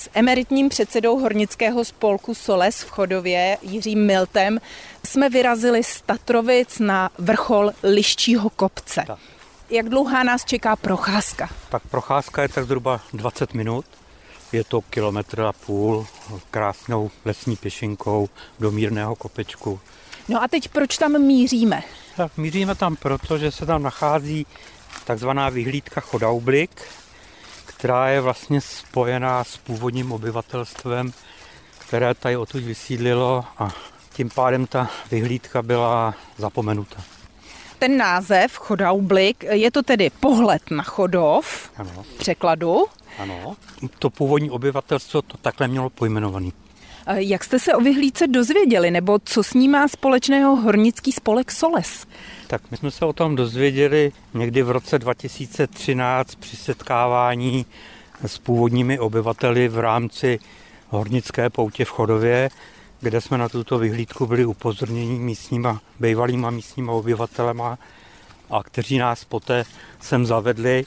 S emeritním předsedou hornického spolku Soles v Chodově Jiřím Miltem jsme vyrazili z Tatrovic na vrchol Liščího kopce. Tak. Jak dlouhá nás čeká procházka? Tak procházka je tak zhruba 20 minut. Je to 1,5 kilometru krásnou lesní pěšinkou do mírného kopečku. No a teď proč tam míříme? Tak míříme tam proto, že se tam nachází takzvaná vyhlídka Chodaublik, která je vlastně spojená s původním obyvatelstvem, které tady odtud vysídlilo a tím pádem ta vyhlídka byla zapomenuta. Ten název Chodaublik, je to tedy pohled na Chodov, Ano. v překladu. Ano, to původní obyvatelstvo to takhle mělo pojmenovaný. Jak jste se o vyhlídce dozvěděli, nebo co s ní má společného hornický spolek Soles? Tak my jsme se o tom dozvěděli někdy v roce 2013 při setkávání s původními obyvateli v rámci hornické poutě v Chodově, kde jsme na tuto vyhlídku byli upozorněni bývalýma místníma obyvatelema a kteří nás poté sem zavedli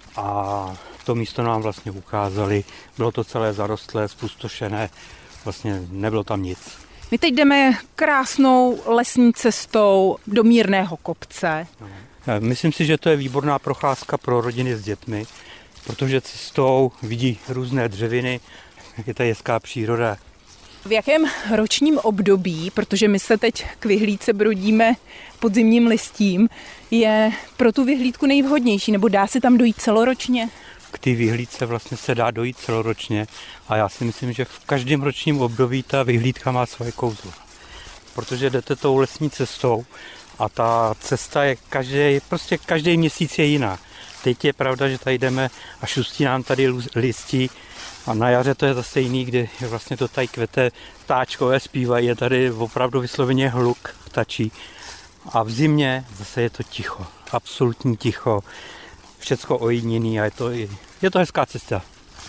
a to místo nám vlastně ukázali. Bylo to celé zarostlé, zpustošené, vlastně nebylo tam nic. My teď jdeme krásnou lesní cestou do mírného kopce. Myslím si, že to je výborná procházka pro rodiny s dětmi, protože cestou vidí různé dřeviny, jak je ta hezká příroda. V jakém ročním období, protože my se teď k vyhlídce brodíme podzimním listím, je pro tu vyhlídku nejvhodnější, nebo dá se tam dojít celoročně? K té vyhlídce vlastně se dá dojít celoročně a já si myslím, že v každém ročním období ta vyhlídka má svoje kouzlo. Protože jdete tou lesní cestou a ta cesta je každý měsíc je jiná. Teď je pravda, že tady jdeme a šustí nám tady listí a na jaře to je zase jiný, kdy vlastně to tady kvete, ptáčkové zpívají, je tady opravdu vysloveně hluk ptačí. A v zimě zase je to ticho, absolutní ticho, všecko ojediněný a je to hezká cesta.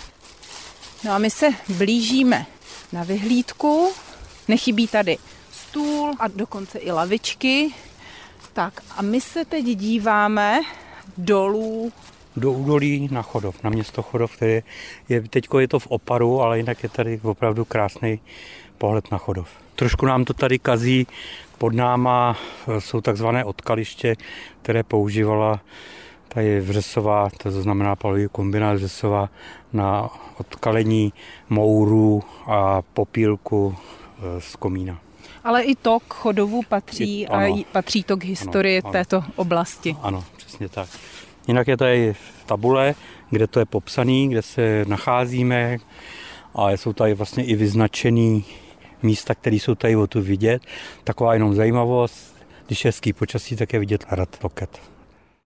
No a my se blížíme na vyhlídku, nechybí tady stůl a dokonce i lavičky. Tak a my se teď díváme dolů. Do údolí na Chodov, na město Chodov, které teďko je to v Oparu, ale jinak je tady opravdu krásný pohled na Chodov. Trošku nám to tady kazí, pod náma jsou takzvané odkaliště, které používala tady Vřesová, to znamená palový kombinát Vřesová, na odkalení mourů a popílku z komína. Ale i to k Chodovu patří a patří to k historii této oblasti. Ano, přesně tak. Jinak je tady tabule, kde to je popsané, kde se nacházíme a jsou tady vlastně i vyznačený místa, které jsou tady odtud vidět. Taková jenom zajímavost, když je hezký počasí, tak je vidět hrad Loket.